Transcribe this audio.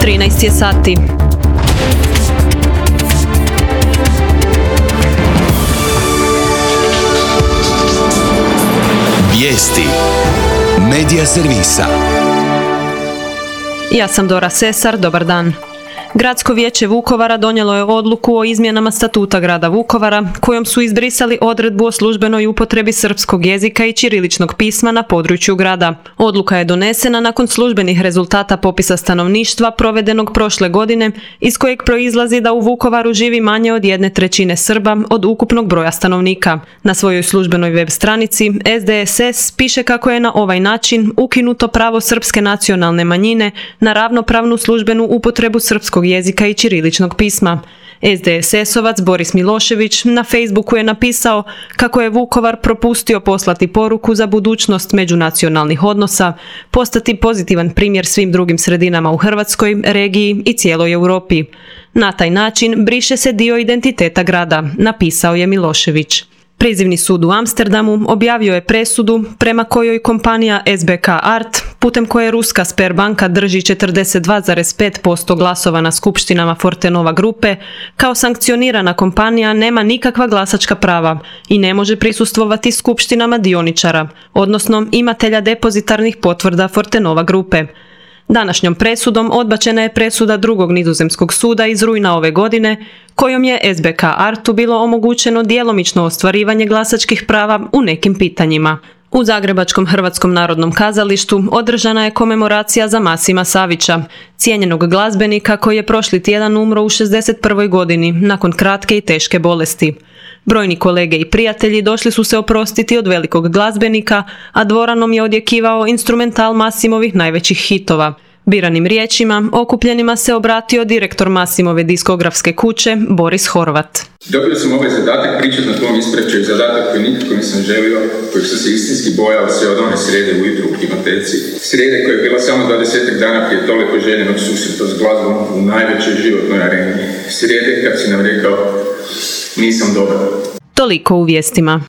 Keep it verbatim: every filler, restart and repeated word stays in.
trinaest je sati. Vijesti Medija servisa. Ja sam Dora Sesar, dobar dan. Gradsko vijeće Vukovara donijelo je odluku o izmjenama statuta grada Vukovara, kojom su izbrisali odredbu o službenoj upotrebi srpskog jezika i ćiriličnog pisma na području grada. Odluka je donesena nakon službenih rezultata popisa stanovništva provedenog prošle godine, iz kojeg proizlazi da u Vukovaru živi manje od jedne trećine Srba od ukupnog broja stanovnika. Na svojoj službenoj web stranici S D S S piše kako je na ovaj način ukinuto pravo srpske nacionalne manjine na ravnopravnu službenu upotrebu srpskog jezika i ćiriličnog pisma. S D S S-ovac Boris Milošević na Facebooku je napisao kako je Vukovar propustio poslati poruku za budućnost međunacionalnih odnosa, postati pozitivan primjer svim drugim sredinama u Hrvatskoj, regiji i cijeloj Europi. Na taj način briše se dio identiteta grada, napisao je Milošević. Prizivni sud u Amsterdamu objavio je presudu prema kojoj kompanija S B K Art, putem koje ruska Sberbanka drži četrdeset dva zarez pet posto glasova na skupštinama Fortenova grupe, kao sankcionirana kompanija nema nikakva glasačka prava i ne može prisustvovati skupštinama dioničara, odnosno imatelja depozitarnih potvrda Fortenova grupe. Današnjom presudom odbačena je presuda drugog nizozemskog suda iz rujna ove godine, kojom je S B K Artu bilo omogućeno djelomično ostvarivanje glasačkih prava u nekim pitanjima. U Zagrebačkom Hrvatskom narodnom kazalištu održana je komemoracija za Masima Savića, cijenjenog glazbenika koji je prošli tjedan umro u šezdeset prvoj godini nakon kratke i teške bolesti. Brojni kolege i prijatelji došli su se oprostiti od velikog glazbenika, a dvoranom je odjekivao instrumental Masimovih najvećih hitova. Biranim riječima okupljenima se obratio direktor Masimove diskografske kuće Boris Horvat. Dobio sam ovaj zadatak pričati na tom ispraćaju, zadatak koji nikako nisam želio, kojeg sam se istinski bojao sve od one srijede ujutro u Klimateci. Srijede koja je bila samo dvadesetak dana prije toliko željenog susreta s glazbom u najvećoj životnoj areni. Srijede kad si nam rekao nisam dobar. Toliko u vijestima.